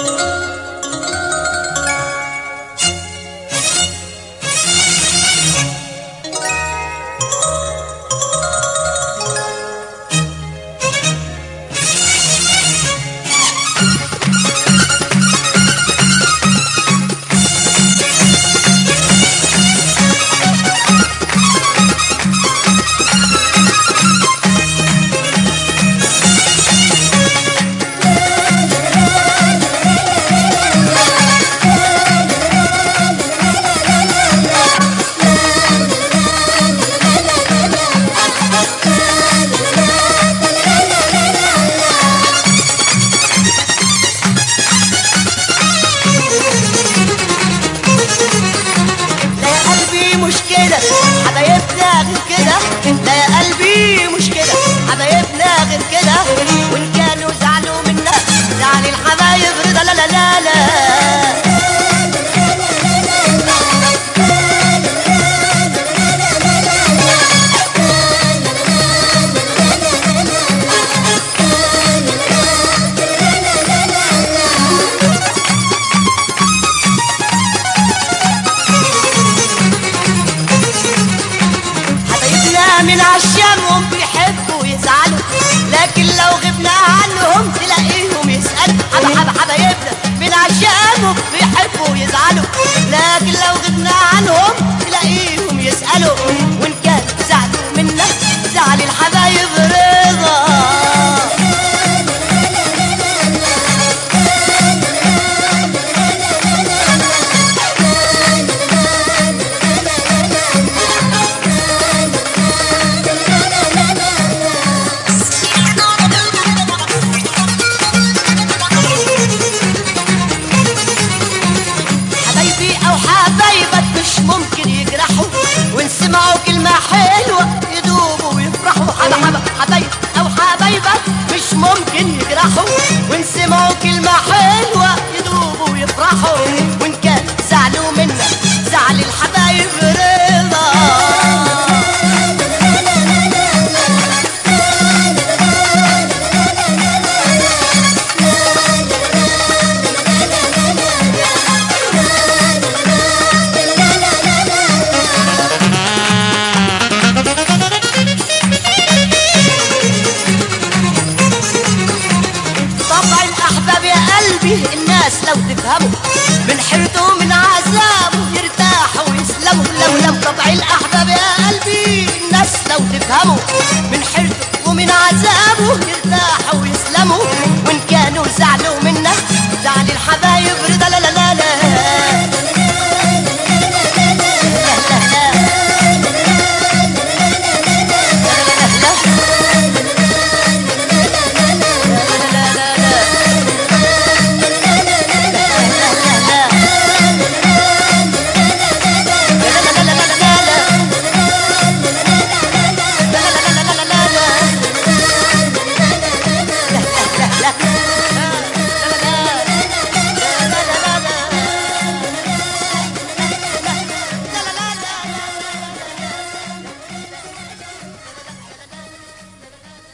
حبايبنا غير كده، لا يا قلبي مش كده، حبايبنا غير كده، وإن كانوا زعلوا منا زعل الحبايب رضا. لا لا لا لا من عشانهم بيحبوا يزعلوا، لكن لو غبنا عنهم تلاقيهم يسألوا. حبايبنا من عشانهم بيحبوا يزعلوا، لكن لو غبنا عنهم تلاقيهم يسألوا، وإن كان زعلوا منا زعل الحبايب رضا. حبايبك مش ممكن يجرحوا، وإن سمعوا كلمة حلوة يدوبوا ويفرحوا. حبايب أو حبايبك مش ممكن يجرحوا، وإن سمعوا كلمة حلوة يدوبوا ويفرحوا، وإن كان زعلوا منا زعل الحبايب رضا. الناس لو تفهموا من حيرتهم